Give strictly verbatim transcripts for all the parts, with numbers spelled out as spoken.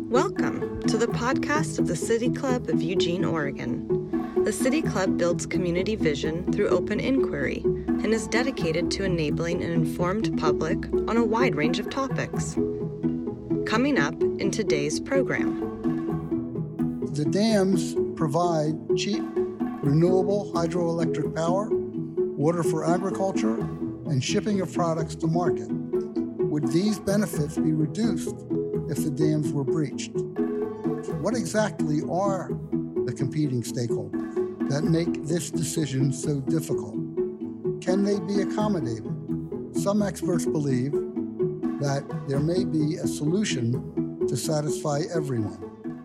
Welcome to the podcast of the City Club of Eugene, Oregon. The City Club builds community vision through open inquiry and is dedicated to enabling an informed public on a wide range of topics. Coming up in today's program. The dams provide cheap, renewable hydroelectric power, water for agriculture, and shipping of products to market. Would these benefits be reduced if the dams were breached? What exactly are the competing stakeholders that make this decision so difficult? Can they be accommodated? Some experts believe that there may be a solution to satisfy everyone.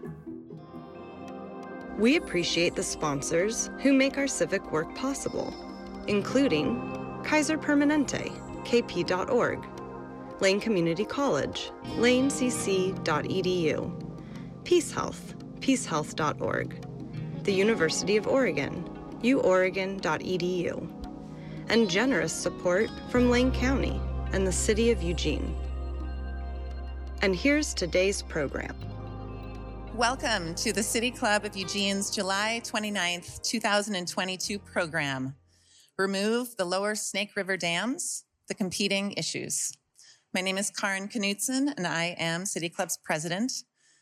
We appreciate the sponsors who make our civic work possible, including Kaiser Permanente, K P dot org, Lane Community College, lane c c dot e d u, Peace Health, peace health dot org, the University of Oregon, u oregon dot e d u, and generous support from Lane County and the City of Eugene. And here's today's program. Welcome to the City Club of Eugene's July twenty-ninth, two thousand twenty-two program, Remove the Lower Snake River Dams, the Competing Issues. My name is Karen Knutson, and I am City Club's president.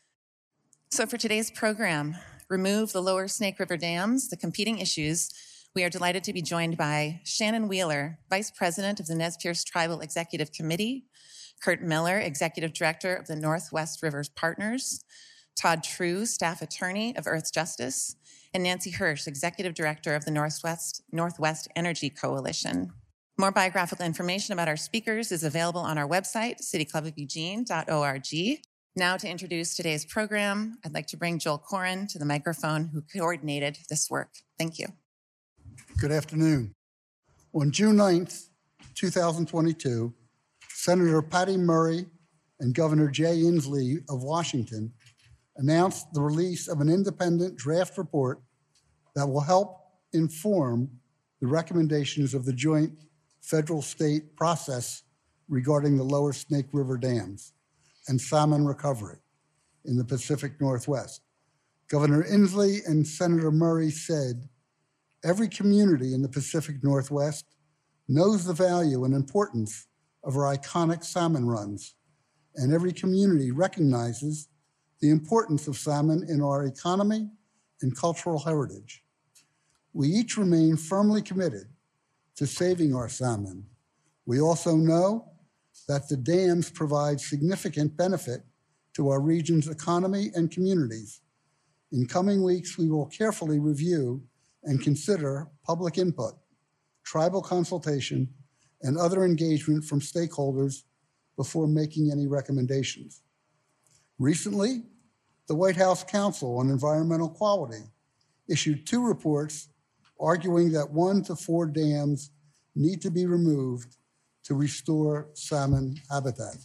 So for today's program, Remove the Lower Snake River Dams, the Competing Issues, we are delighted to be joined by Shannon Wheeler, Vice President of the Nez Perce Tribal Executive Committee, Kurt Miller, Executive Director of the Northwest Rivers Partners, Todd True, Staff Attorney of Earth Justice, and Nancy Hirsch, Executive Director of the Northwest, Northwest Energy Coalition. More biographical information about our speakers is available on our website, city club of eugene dot org. Now to introduce today's program, I'd like to bring Joel Corin to the microphone, who coordinated this work. Thank you. Good afternoon. On June ninth, two thousand twenty-two, Senator Patty Murray and Governor Jay Inslee of Washington announced the release of an independent draft report that will help inform the recommendations of the joint federal-state process regarding the Lower Snake River dams and salmon recovery in the Pacific Northwest. Governor Inslee and Senator Murray said, "Every community in the Pacific Northwest knows the value and importance of our iconic salmon runs, and every community recognizes the importance of salmon in our economy and cultural heritage. We each remain firmly committed to saving our salmon. We also know that the dams provide significant benefit to our region's economy and communities. In coming weeks, we will carefully review and consider public input, tribal consultation, and other engagement from stakeholders before making any recommendations." Recently, the White House Council on Environmental Quality issued two reports arguing that one to four dams need to be removed to restore salmon habitat.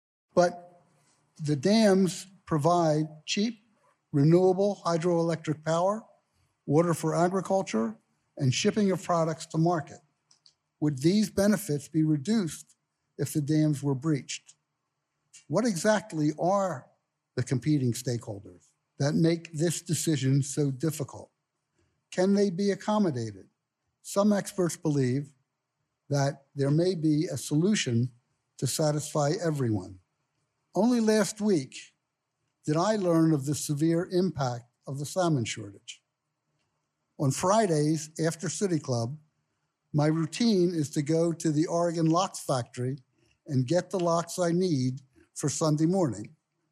But the dams provide cheap, renewable hydroelectric power, water for agriculture, and shipping of products to market. Would these benefits be reduced if the dams were breached? What exactly are the competing stakeholders that make this decision so difficult? Can they be accommodated? Some experts believe that there may be a solution to satisfy everyone. Only last week did I learn of the severe impact of the salmon shortage. On Fridays after City Club, my routine is to go to the Oregon Locks Factory and get the locks I need for Sunday morning.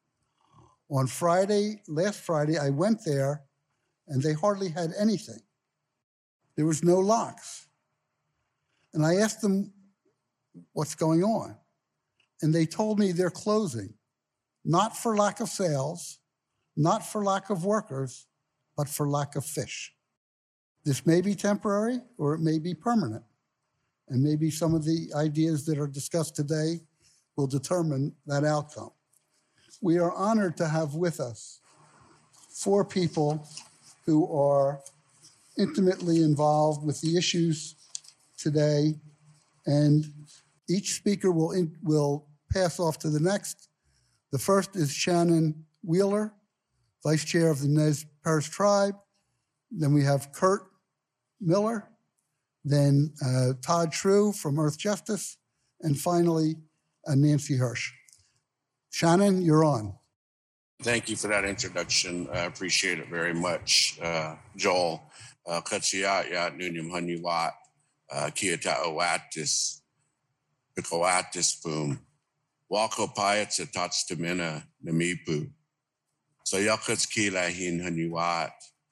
On Friday, last Friday, I went there and they hardly had anything. There was no locks. And I asked them what's going on. And they told me they're closing, not for lack of sales, not for lack of workers, but for lack of fish. This may be temporary or it may be permanent. And maybe some of the ideas that are discussed today will determine that outcome. We are honored to have with us four people who are intimately involved with the issues today, and each speaker will, in, will pass off to the next. The first is Shannon Wheeler, Vice Chair of the Nez Perce Tribe. Then we have Kurt Miller, then uh, Todd True from Earth Justice, and finally, uh, Nancy Hirsch. Shannon, you're on. Thank you for that introduction. I appreciate it very much, uh, Joel. Katsiat yat nunyum hanyuat, kia ta'awatis, pikoatis boom. Wako payats a tatstamina namipu. So yakats kila hin hanyuat.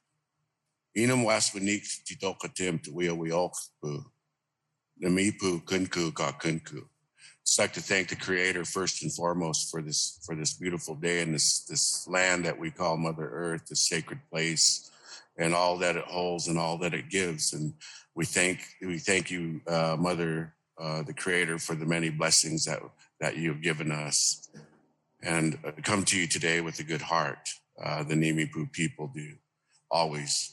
Inum waswanik titokatim to wheel we okpu. Namipu kunku ka kunku. I'd like to thank the Creator first and foremost for this for this beautiful day and this this land that we call Mother Earth, this sacred place, and all that it holds and all that it gives. And we thank we thank you, uh, Mother, uh, the Creator, for the many blessings that that you have given us. And uh, come to you today with a good heart. Uh, the Nimipu people do always.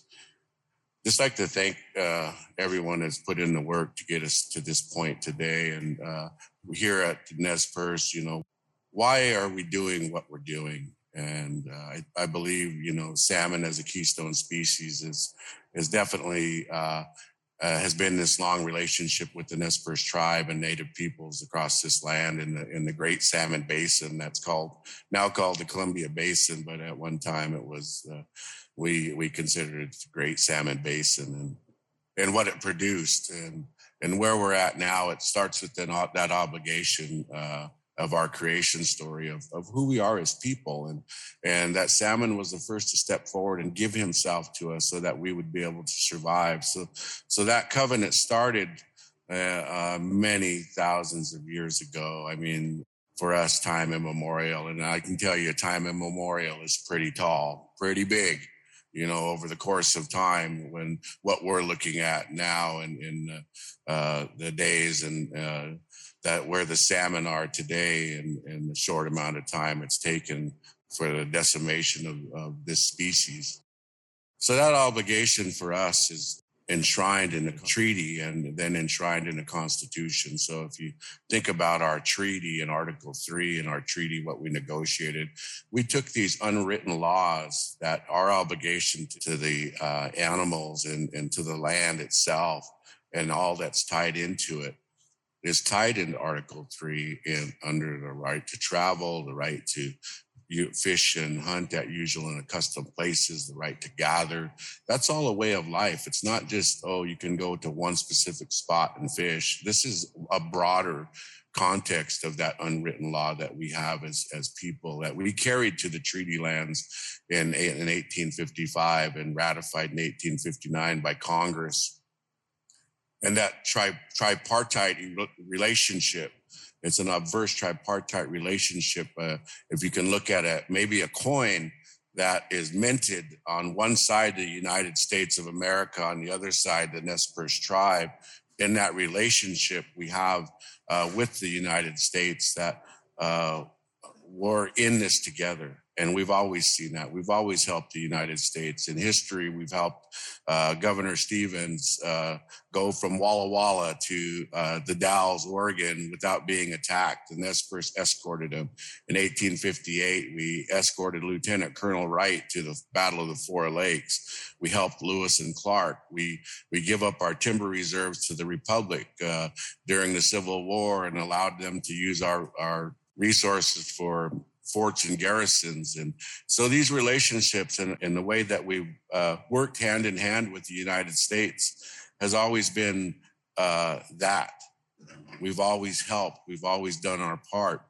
Just like to thank uh, everyone that's put in the work to get us to this point today. And uh, here at Nez Perce, you know, why are we doing what we're doing? And uh, I, I believe, you know, salmon as a keystone species is is definitely uh, uh, has been this long relationship with the Nez Perce tribe and native peoples across this land in the in the Great Salmon Basin. That's called now called the Columbia Basin, but at one time it was. Uh, We we considered it the Great Salmon Basin and and what it produced and and where we're at now. It starts with that, that obligation uh, of our creation story of, of who we are as people, and and that salmon was the first to step forward and give himself to us so that we would be able to survive. So so that covenant started uh, uh, many thousands of years ago. I mean, for us, time immemorial, and I can tell you, time immemorial is pretty tall, pretty big. You know, over the course of time, when what we're looking at now and in, in uh, uh, the days and uh, that where the salmon are today and, and the short amount of time it's taken for the decimation of, of this species. So that obligation for us is enshrined in a treaty and then enshrined in a constitution. So if you think about our treaty in Article three and our treaty, what we negotiated, we took these unwritten laws that our obligation to the uh, animals and, and to the land itself and all that's tied into it is tied into Article three in under the right to travel, the right to You fish and hunt at usual and accustomed places, the right to gather. That's all a way of life. It's not just, oh, you can go to one specific spot and fish. This is a broader context of that unwritten law that we have as, as people that we carried to the treaty lands in, in eighteen fifty-five and ratified in eighteen fifty-nine by Congress. And that tri- tripartite relationship, it's an obverse tripartite relationship. Uh, if you can look at it, maybe a coin that is minted on one side, the United States of America, on the other side, the Nez Perce tribe. In that relationship we have uh, with the United States, that uh, we're in this together. And we've always seen that. We've always helped the United States. In history, we've helped uh, Governor Stevens uh, go from Walla Walla to uh, the Dalles, Oregon, without being attacked. The Nez Perce escorted him. In eighteen fifty-eight, we escorted Lieutenant Colonel Wright to the Battle of the Four Lakes. We helped Lewis and Clark. We we give up our timber reserves to the Republic uh, during the Civil War and allowed them to use our, our resources for forts and garrisons. And so these relationships and, and the way that we uh, worked hand in hand with the United States has always been uh, that. We've always helped. We've always done our part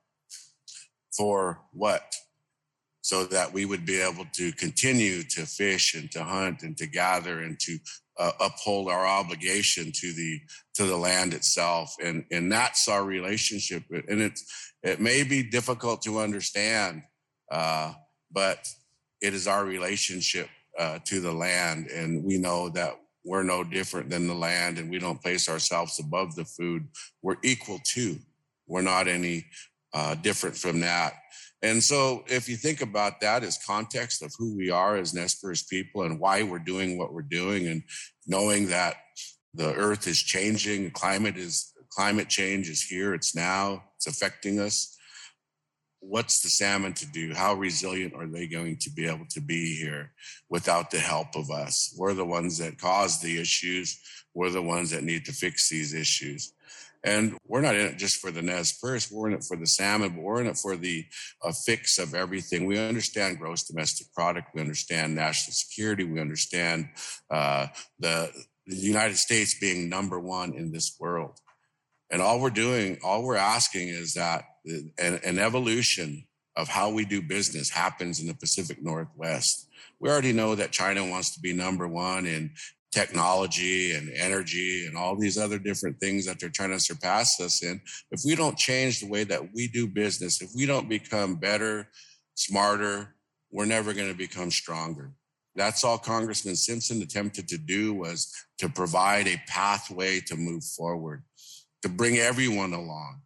for what? So that we would be able to continue to fish and to hunt and to gather and to uh, uphold our obligation to the to the land itself. And and that's our relationship. And it's it may be difficult to understand, uh, but it is our relationship uh, to the land. And we know that we're no different than the land, and we don't place ourselves above the food. We're equal to. We're not any uh, different from that. And so if you think about that as context of who we are as Nez Perce people and why we're doing what we're doing, and knowing that the earth is changing, climate is climate change is here, it's now, it's affecting us. what's the salmon to do? How resilient are they going to be able to be here without the help of us? We're the ones that cause the issues. We're the ones that need to fix these issues. And we're not in it just for the Nez Perce. We're in it for the salmon, but we're in it for the uh, fix of everything. We understand gross domestic product. We understand national security. We understand uh, the, the United States being number one in this world. And all we're doing, all we're asking is that an, an evolution of how we do business happens in the Pacific Northwest. We already know that China wants to be number one in technology and energy and all these other different things that they're trying to surpass us in. If we don't change the way that we do business, if we don't become better, smarter, we're never going to become stronger. That's all Congressman Simpson attempted to do, was to provide a pathway to move forward, to bring everyone along.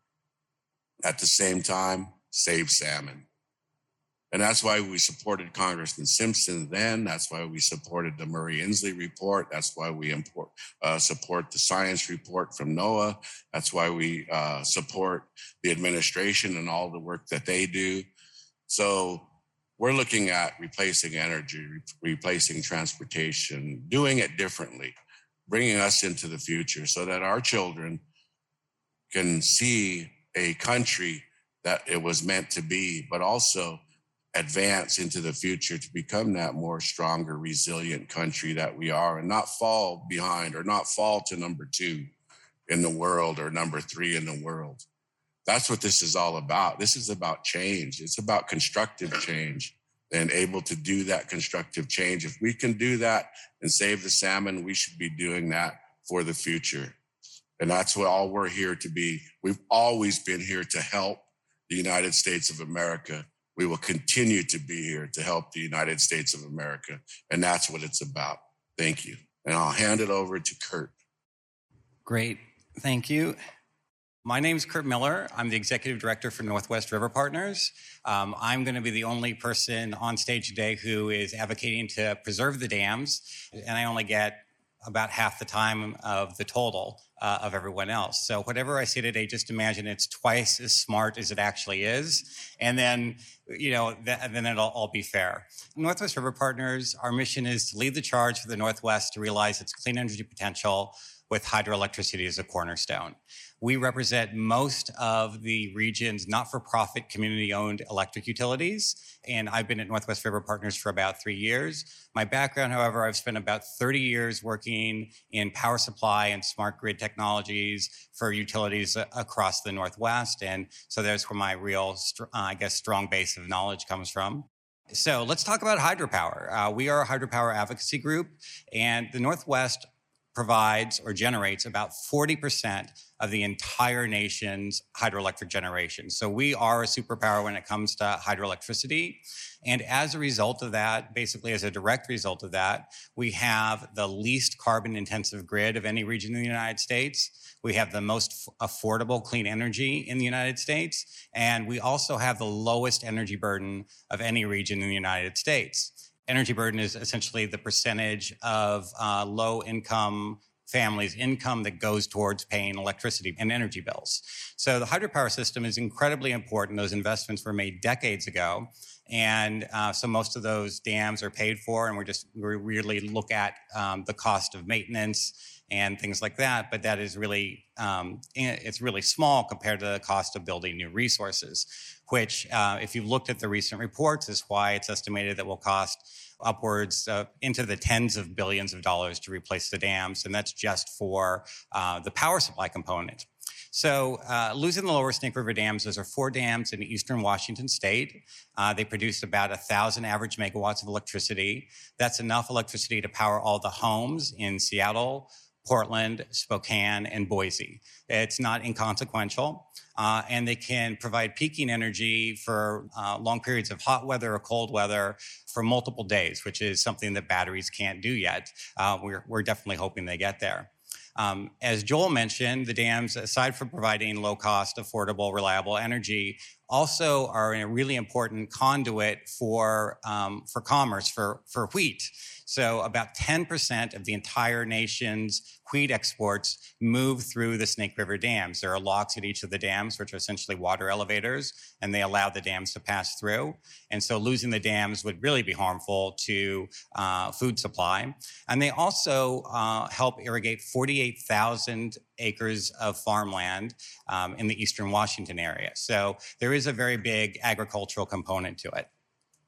At the same time, save salmon. And that's why we supported Congressman Simpson then. That's why we supported the Murray-Inslee report. That's why we import, uh, support the science report from NOAA. That's why we uh, support the administration and all the work that they do. So we're looking at replacing energy, re- replacing transportation, doing it differently, bringing us into the future so that our children can see a country that it was meant to be, but also advance into the future to become that more stronger, resilient country that we are, and not fall behind or not fall to number two in the world or number three in the world. That's what this is all about. This is about change. It's about constructive change and able to do that constructive change. If we can do that and save the salmon, we should be doing that for the future. And that's what all we're here to be. We've always been here to help the United States of America. We will continue to be here to help the United States of America. And that's what it's about. Thank you. And I'll hand it over to Kurt. Great. Thank you. My name is Kurt Miller. I'm the Executive Director for Northwest River Partners. Um, I'm going to be the only person on stage today who is advocating to preserve the dams, and I only get about half the time of the total uh, of everyone else. So whatever I say today, just imagine it's twice as smart as it actually is. And then, you know, th- then it'll all be fair. Northwest River Partners, our mission is to lead the charge for the Northwest to realize its clean energy potential with hydroelectricity as a cornerstone. We represent most of the region's not-for-profit community-owned electric utilities, and I've been at Northwest River Partners for about three years. My background, however, I've spent about thirty years working in power supply and smart grid technologies for utilities across the Northwest, and so there's where my real, uh, I guess, strong base of knowledge comes from. So let's talk about hydropower. Uh, we are a hydropower advocacy group, and the Northwest provides or generates about forty percent of the entire nation's hydroelectric generation. So we are a superpower when it comes to hydroelectricity. And as a result of that, basically as a direct result of that, we have the least carbon intensive grid of any region in the United States. We have the most f- affordable clean energy in the United States. And we also have the lowest energy burden of any region in the United States. Energy burden is essentially the percentage of uh, low-income families' income that goes towards paying electricity and energy bills. So the hydropower system is incredibly important. Those investments were made decades ago, and uh, so most of those dams are paid for, and we're just we really look at um, the cost of maintenance and things like that. But that is really um, it's really small compared to the cost of building new resources, which, uh, if you've looked at the recent reports, is why it's estimated that will cost upwards uh, into the tens of billions of dollars to replace the dams, and that's just for uh, the power supply component. So uh, losing the lower Snake River dams, those are four dams in eastern Washington state. Uh, they produce about one thousand average megawatts of electricity. That's enough electricity to power all the homes in Seattle, Portland, Spokane, and Boise. It's not inconsequential. Uh, and they can provide peaking energy for uh, long periods of hot weather or cold weather for multiple days, which is something that batteries can't do yet. Uh, we're, we're definitely hoping they get there. Um, as Joel mentioned, the dams, aside from providing low-cost, affordable, reliable energy, also are a really important conduit for um, for commerce, for, for wheat. So about ten percent of the entire nation's wheat exports move through the Snake River dams. There are locks at each of the dams, which are essentially water elevators, and they allow the dams to pass through. And so losing the dams would really be harmful to uh, food supply. And they also uh, help irrigate forty-eight thousand acres of farmland um, in the eastern Washington area. So there is a very big agricultural component to it.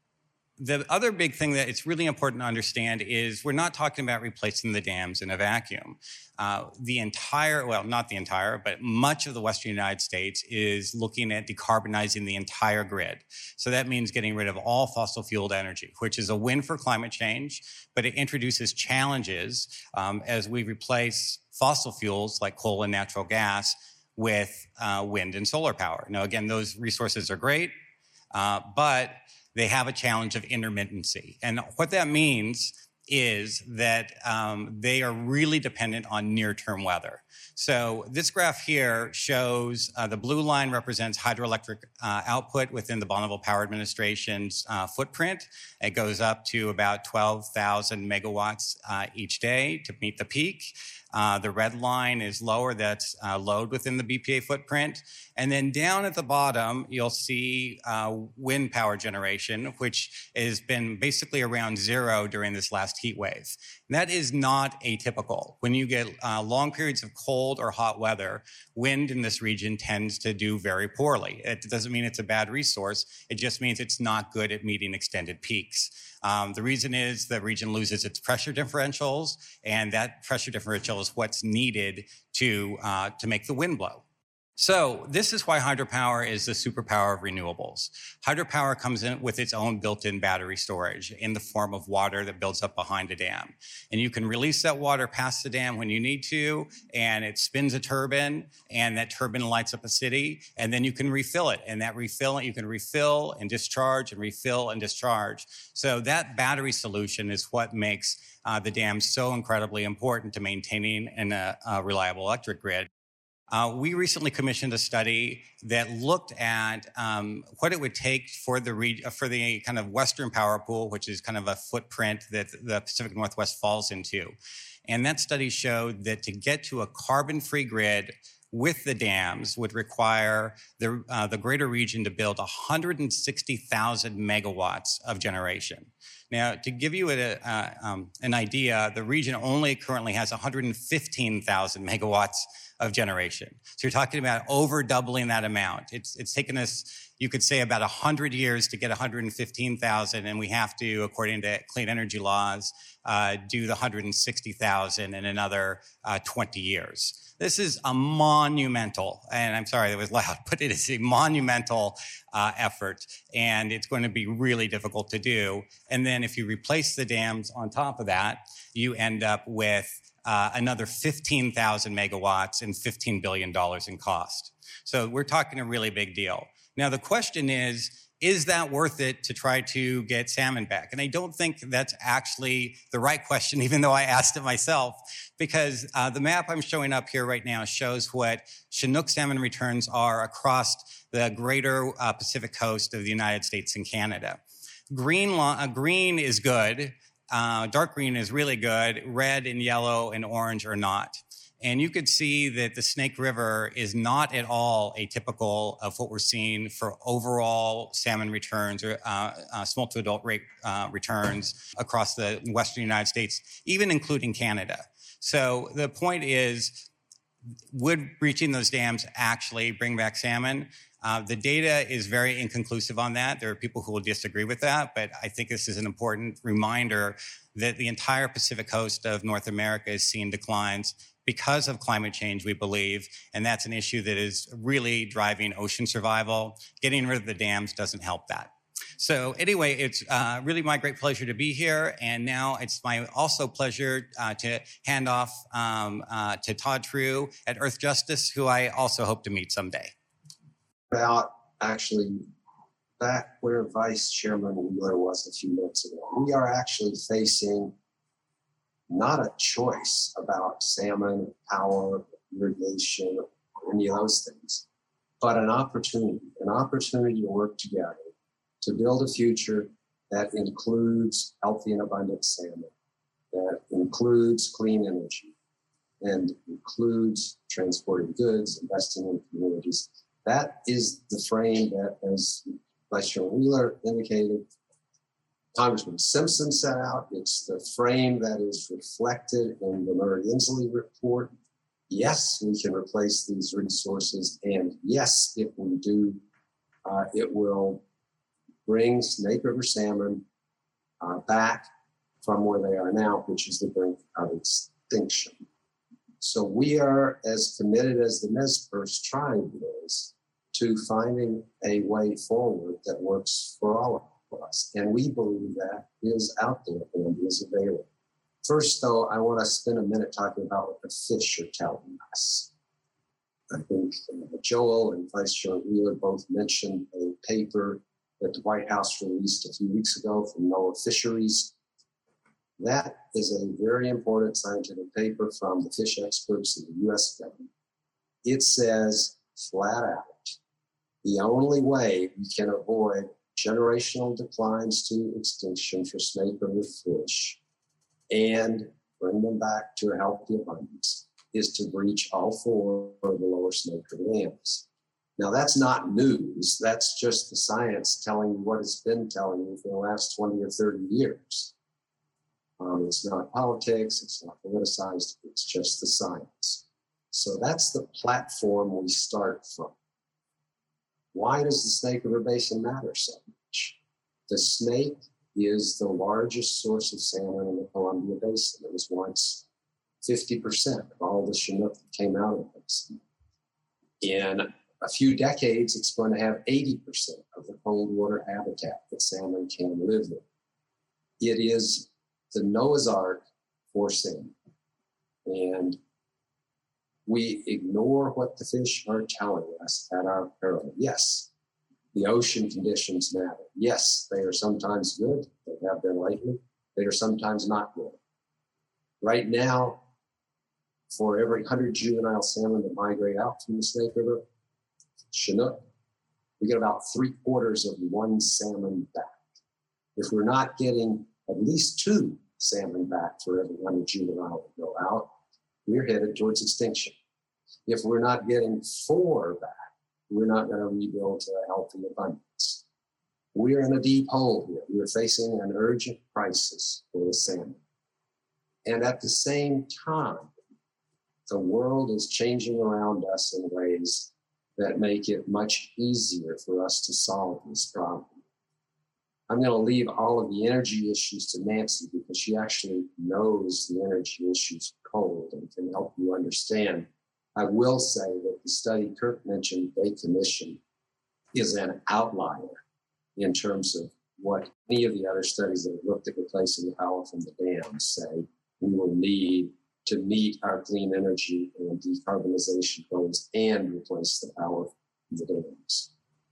The other big thing that it's really important to understand is we're not talking about replacing the dams in a vacuum. Uh, the entire, well, not the entire, but much of the western United States is looking at decarbonizing the entire grid. So that means getting rid of all fossil fueled energy, which is a win for climate change, but it introduces challenges um, as we replace fossil fuels like coal and natural gas with uh, wind and solar power. Now, again, those resources are great, uh, but they have a challenge of intermittency. And what that means is that um, they are really dependent on near-term weather. So this graph here shows uh, the blue line represents hydroelectric uh, output within the Bonneville Power Administration's uh, footprint. It goes up to about twelve thousand megawatts uh, each day to meet the peak. Uh, the red line is lower, that's uh, load within the B P A footprint. And then down at the bottom, you'll see uh, wind power generation, which has been basically around zero during this last heat wave. And that is not atypical. When you get uh, long periods of cold or hot weather, wind in this region tends to do very poorly. It doesn't mean it's a bad resource. It just means it's not good at meeting extended peaks. Um, the reason is the region loses its pressure differentials, and that pressure differential is what's needed to, uh, to make the wind blow. So this is why hydropower is the superpower of renewables. Hydropower comes in with its own built-in battery storage in the form of water that builds up behind a dam. And you can release that water past the dam when you need to, and it spins a turbine, and that turbine lights up a city, and then you can refill it. And that refill, you can refill and discharge and refill and discharge. So that battery solution is what makes uh, the dam so incredibly important to maintaining an, uh, a reliable electric grid. Uh, we recently commissioned a study that looked at um, what it would take for the re- for the kind of Western power pool, which is kind of a footprint that the Pacific Northwest falls into. And that study showed that to get to a carbon-free grid with the dams would require the, uh, the greater region to build one hundred sixty thousand megawatts of generation. Now, to give you a, uh, um, an idea, the region only currently has one hundred fifteen thousand megawatts of generation. So you're talking about over doubling that amount. It's, it's taken us, you could say, about one hundred years to get one hundred fifteen thousand, and we have to, according to clean energy laws, uh, do the one hundred sixty thousand in another uh, twenty years. This is a monumental, and I'm sorry that was loud, but it is a monumental uh, effort, and it's going to be really difficult to do. And then if you replace the dams on top of that, you end up with uh, another fifteen thousand megawatts and fifteen billion dollars in cost. So we're talking a really big deal. Now, the question is, is that worth it to try to get salmon back? And I don't think that's actually the right question, even though I asked it myself, because uh, the map I'm showing up here right now shows what Chinook salmon returns are across the greater uh, Pacific coast of the United States and Canada. Green, uh, green is good. Uh, dark green is really good. Red and yellow and orange are not. And you could see that the Snake River is not at all atypical of what we're seeing for overall salmon returns or uh, uh, small to adult rate uh, returns across the western United States, even including Canada. So the point is, would breaching those dams actually bring back salmon? Uh, the data is very inconclusive on that. There are people who will disagree with that, but I think this is an important reminder that the entire Pacific coast of North America is seeing declines because of climate change, we believe, and that's an issue that is really driving ocean survival. Getting rid of the dams doesn't help that. So anyway, it's uh, really my great pleasure to be here, and now it's my also pleasure uh, to hand off um, uh, to Todd True at Earth Justice, who I also hope to meet someday. About actually back where Vice Chairman Wheeler was a few minutes ago, we are actually facing not a choice about salmon, power, irrigation, or any of those things, but an opportunity, an opportunity to work together to build a future that includes healthy and abundant salmon. that includes clean energy and includes transporting goods, investing in communities. That is the frame that, as Vice Chair Wheeler indicated, Congressman Simpson set out. It's the frame that is reflected in the Murray-Inslee report. Yes, we can replace these resources, and yes, if we do, uh, it will bring Snake River salmon uh, back from where they are now, which is the brink of extinction. So we are as committed as the Nez Perce tribe is to finding a way forward that works for all of us. And we believe that is out there and is available. First, though, I want to spend a minute talking about what the fish are telling us. I think uh, Joel and Vice Chair Wheeler both mentioned a paper that the White House released a few weeks ago from NOAA Fisheries. That is a very important scientific paper from the fish experts in the U S government. It says flat out, the only way we can avoid generational declines to extinction for snake river fish and bring them back to a healthy abundance is to breach all four of the lower Snake River dams. Now, that's not news. That's just the science telling you what it's been telling you for the last twenty or thirty years. Um, it's not politics. It's not politicized. It's just the science. So that's the platform we start from. Why does the Snake River Basin matter so much? The Snake is the largest source of salmon in the Columbia Basin. It was once fifty percent of all the Chinook that came out of the basin. In a few decades, it's going to have eighty percent of the cold water habitat that salmon can live in. It is the Noah's Ark for salmon. And we ignore what the fish are telling us at our peril. Yes, the ocean conditions matter. Yes, they are sometimes good. They have been lately. They are sometimes not good. Right now, for every one hundred juvenile salmon that migrate out from the Snake River, Chinook, we get about three quarters of one salmon back. If we're not getting at least two salmon back for every one hundred juvenile that go out, we're headed towards extinction. If we're not getting four back, we're not going to rebuild to a healthy abundance. We're in a deep hole here. We're facing an urgent crisis for the salmon. And at the same time, the world is changing around us in ways that make it much easier for us to solve this problem. I'm going to leave all of the energy issues to Nancy because she actually knows the energy issues cold and can help you understand. I will say that the study Kirk mentioned, Bay Commission, is an outlier in terms of what any of the other studies that have looked at replacing the power from the dams say we will need to meet our clean energy and decarbonization goals and replace the power from the dams.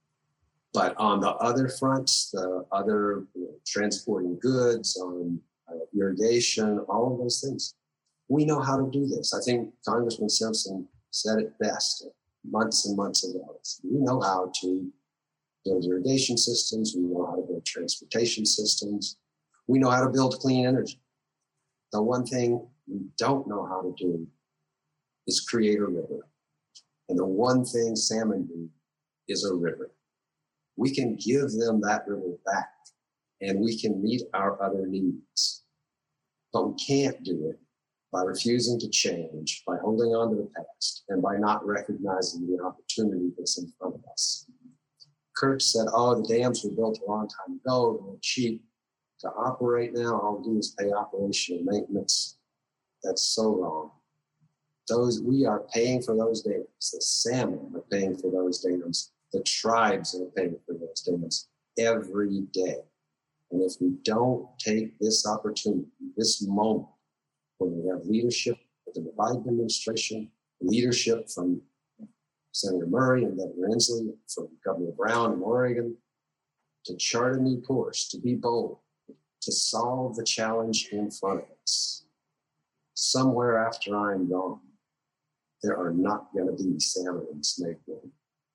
But on the other fronts, the other you know, transporting goods, on uh, irrigation, all of those things, we know how to do this. I think Congressman Simpson said it best months and months ago. We know how to build irrigation systems. We know how to build transportation systems. We know how to build clean energy. The one thing we don't know how to do is create a river. And the one thing salmon do is a river. We can give them that river back and we can meet our other needs. But we can't do it by refusing to change, by holding on to the past, and by not recognizing the opportunity that's in front of us. Kurt said, oh, the dams were built a long time ago, they're cheap to operate now, all we do is pay operation and maintenance. That's so wrong. Those we are paying for those dams. The salmon are paying for those dams. The tribes are paying for those dams every day. And if we don't take this opportunity, this moment, when we have leadership with the Biden administration, leadership from Senator Murray and Governor Inslee, from Governor Brown in Oregon, to chart a new course, to be bold, to solve the challenge in front of us. Somewhere after I'm gone, there are not going to be salmon in Snake River.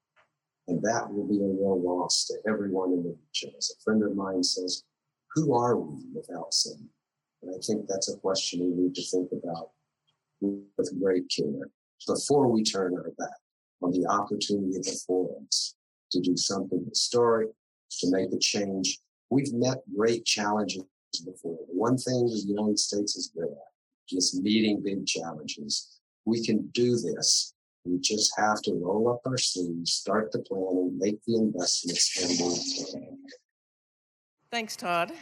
And that will be a real loss to everyone in the region. As a friend of mine says, who are we without salmon? And I think that's a question we need to think about with great care before we turn our back on the opportunity before us to do something historic, to make a change. We've met great challenges before. The one thing the United States is good at is meeting big challenges. We can do this. We just have to roll up our sleeves, start the planning, make the investments, and move forward. Thanks, Todd.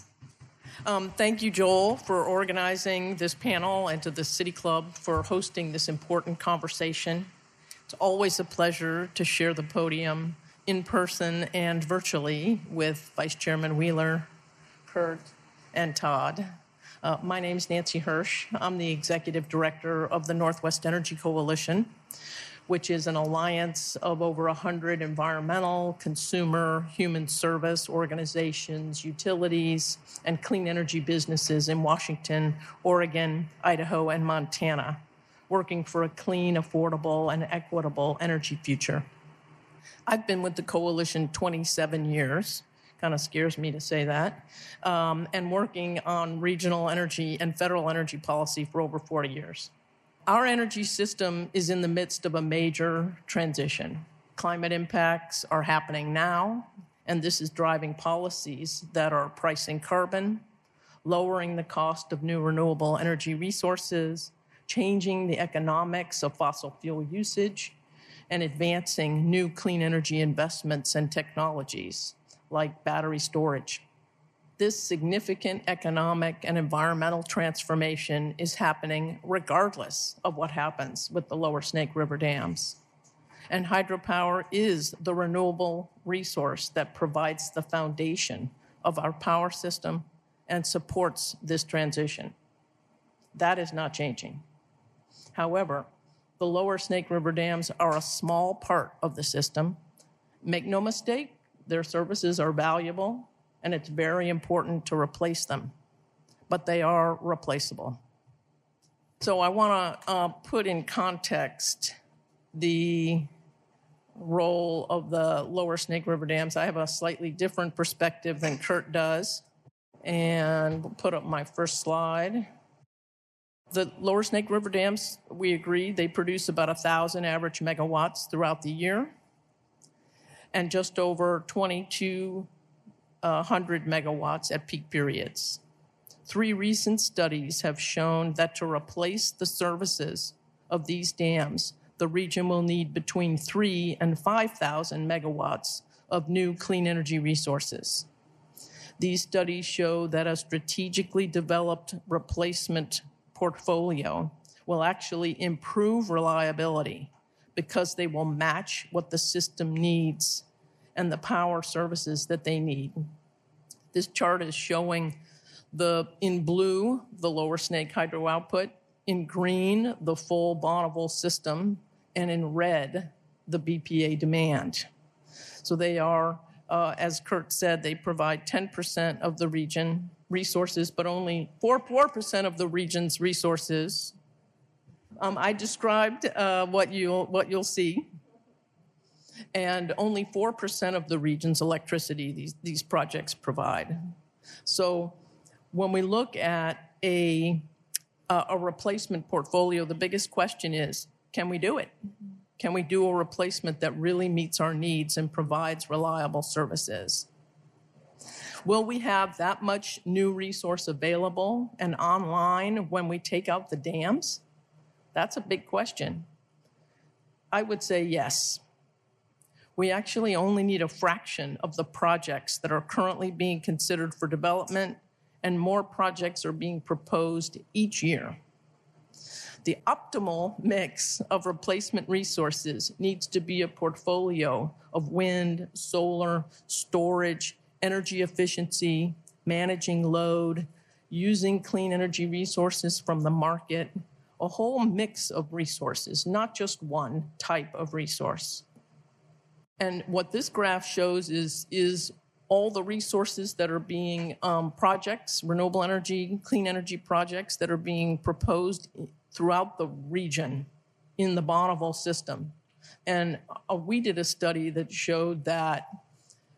Um, thank you, Joel, for organizing this panel, and to the City Club for hosting this important conversation. It's always a pleasure to share the podium in person and virtually with Vice Chairman Wheeler, Kurt, and Todd. Uh, my name is Nancy Hirsch. I'm the Executive Director of the Northwest Energy Coalition, which is an alliance of over one hundred environmental, consumer, human service organizations, utilities, and clean energy businesses in Washington, Oregon, Idaho, and Montana, working for a clean, affordable, and equitable energy future. I've been with the coalition twenty-seven years, kind of scares me to say that, um, and working on regional energy and federal energy policy for over forty years. Our energy system is in the midst of a major transition. Climate impacts are happening now, and this is driving policies that are pricing carbon, lowering the cost of new renewable energy resources, changing the economics of fossil fuel usage, and advancing new clean energy investments and technologies like battery storage. This significant economic and environmental transformation is happening regardless of what happens with the lower Snake River dams. And hydropower is the renewable resource that provides the foundation of our power system and supports this transition. That is not changing. However, the lower Snake River dams are a small part of the system. Make no mistake, their services are valuable, and it's very important to replace them, but they are replaceable. So I want to uh, put in context the role of the lower Snake River dams. I have a slightly different perspective than Kurt does, and we'll put up my first slide. The lower Snake River dams, we agree, they produce about one thousand average megawatts throughout the year, and just over twenty-two hundred megawatts at peak periods. Three recent studies have shown that to replace the services of these dams, the region will need between three and five thousand megawatts of new clean energy resources. These studies show that a strategically developed replacement portfolio will actually improve reliability because they will match what the system needs and the power services that they need. This chart is showing the, in blue, the lower Snake hydro output, in green, the full Bonneville system, and in red, the B P A demand. So they are, uh, as Kurt said, they provide ten percent of the region resources, but only four percent of the region's resources. Um, I described uh, what you'll, what you'll see. And only four percent of the region's electricity these, these projects provide. So when we look at a, uh, a replacement portfolio, the biggest question is, can we do it? Can we do a replacement that really meets our needs and provides reliable services? Will we have that much new resource available and online when we take out the dams? That's a big question. I would say yes. We actually only need a fraction of the projects that are currently being considered for development, and more projects are being proposed each year. The optimal mix of replacement resources needs to be a portfolio of wind, solar, storage, energy efficiency, managing load, using clean energy resources from the market, a whole mix of resources, not just one type of resource. And what this graph shows is, is all the resources that are being um, projects, renewable energy, clean energy projects that are being proposed throughout the region in the Bonneville system. And uh, we did a study that showed that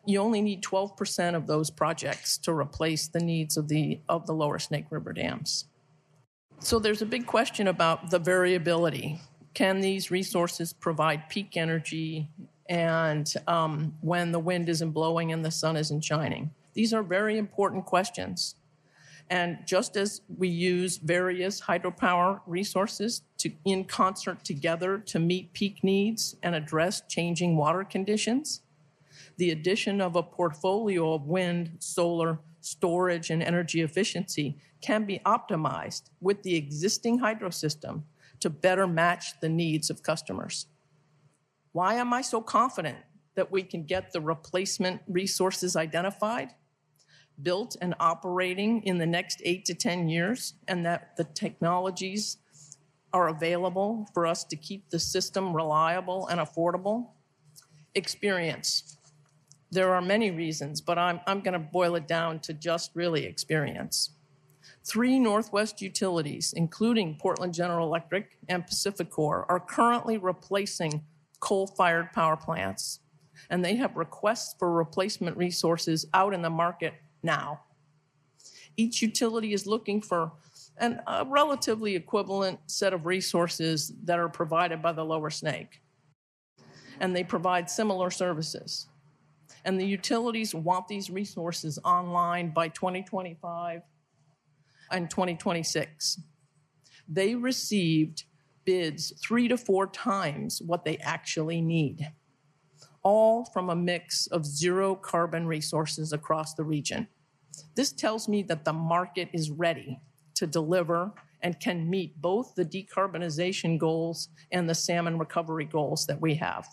you only need twelve percent of those projects to replace the needs of the, of the lower Snake River dams. So there's a big question about the variability. Can these resources provide peak energy and um, when the wind isn't blowing and the sun isn't shining? These are very important questions. And just as we use various hydropower resources to, in concert together to meet peak needs and address changing water conditions, the addition of a portfolio of wind, solar, storage, and energy efficiency can be optimized with the existing hydro system to better match the needs of customers. Why am I so confident that we can get the replacement resources identified, built and operating in the next eight to ten years, and that the technologies are available for us to keep the system reliable and affordable? Experience. There are many reasons, but I'm, I'm going to boil it down to just really experience. Three Northwest utilities, including Portland General Electric and PacifiCorp, are currently replacing coal-fired power plants, and they have requests for replacement resources out in the market now. Each utility is looking for an, a relatively equivalent set of resources that are provided by the Lower Snake, and they provide similar services. And the utilities want these resources online by twenty twenty-five and twenty twenty-six. They received bids three to four times what they actually need, all from a mix of zero carbon resources across the region. This tells me that the market is ready to deliver and can meet both the decarbonization goals and the salmon recovery goals that we have.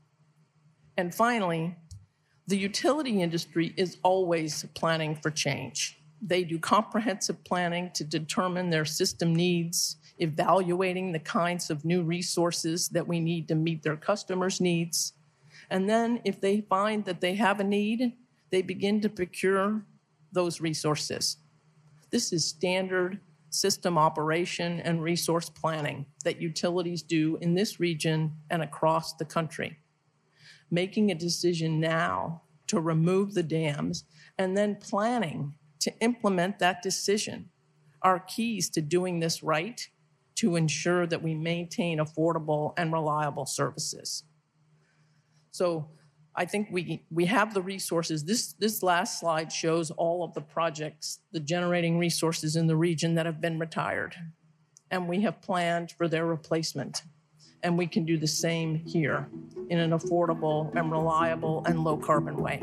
And finally, the utility industry is always planning for change. They do comprehensive planning to determine their system needs, evaluating the kinds of new resources that we need to meet their customers' needs. And then if they find that they have a need, they begin to procure those resources. This is standard system operation and resource planning that utilities do in this region and across the country. Making a decision now to remove the dams and then planning to implement that decision are keys to doing this right to ensure that we maintain affordable and reliable services. So I think we, we have the resources. This, this last slide shows all of the projects, the generating resources in the region that have been retired. And we have planned for their replacement. And we can do the same here in an affordable and reliable and low carbon way.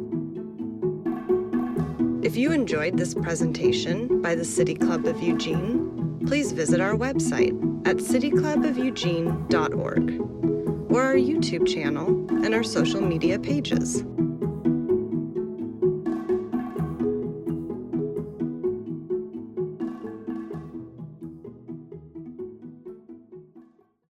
If you enjoyed this presentation by the City Club of Eugene, please visit our website at city club of eugene dot org or our YouTube channel and our social media pages.